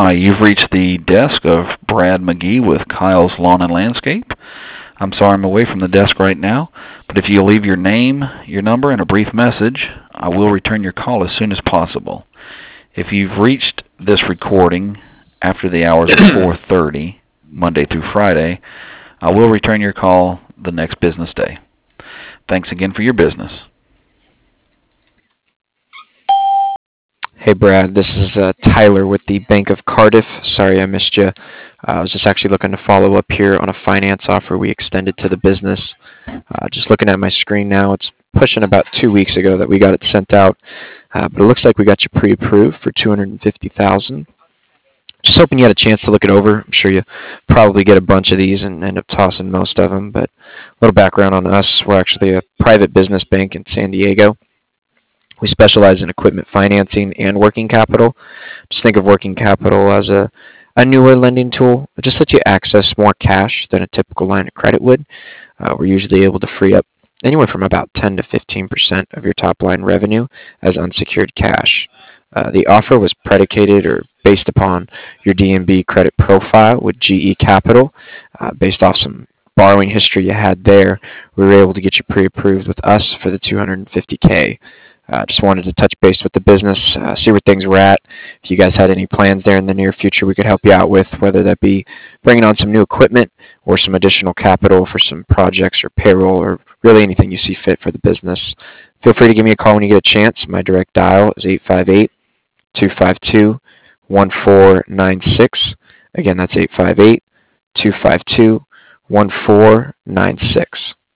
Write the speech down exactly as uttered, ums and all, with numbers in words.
Hi, you've reached the desk of Brad McGee with Kyle's Lawn and Landscape. I'm sorry I'm away from the desk right now, but if you'll leave your name, your number, and a brief message, I will return your call as soon as possible. If you've reached this recording after the hours of four thirty, Monday through Friday, I will return your call the next business day. Thanks again for your business. Hey, Brad. This is uh, Tyler with the Bank of Cardiff. Sorry I missed you. Uh, I was just actually looking to follow up here on a finance offer we extended to the business. Uh, just looking at my screen now, it's pushing about two weeks ago that we got it sent out, uh, but it looks like we got you pre-approved for two hundred fifty thousand dollars. Just hoping you had a chance to look it over. I'm sure you probably get a bunch of these and end up tossing most of them, but a little background on us. We're actually a private business bank in San Diego. We specialize in equipment financing and working capital. Just think of working capital as a, a newer lending tool. It just lets you access more cash than a typical line of credit would. Uh, we're usually able to free up anywhere from about ten to fifteen percent of your top line revenue as unsecured cash. Uh, the offer was predicated or based upon your D N B credit profile with G E Capital. Uh, based off some borrowing history you had there, we were able to get you pre-approved with us for the two hundred fifty K. Uh, just wanted to touch base with the business, uh, see where things were at. If you guys had any plans there in the near future we could help you out with, whether that be bringing on some new equipment or some additional capital for some projects or payroll or really anything you see fit for the business. Feel free to give me a call when you get a chance. My direct dial is eight five eight, two five two, one four nine six. Again, that's eight five eight, two five two, one four nine six.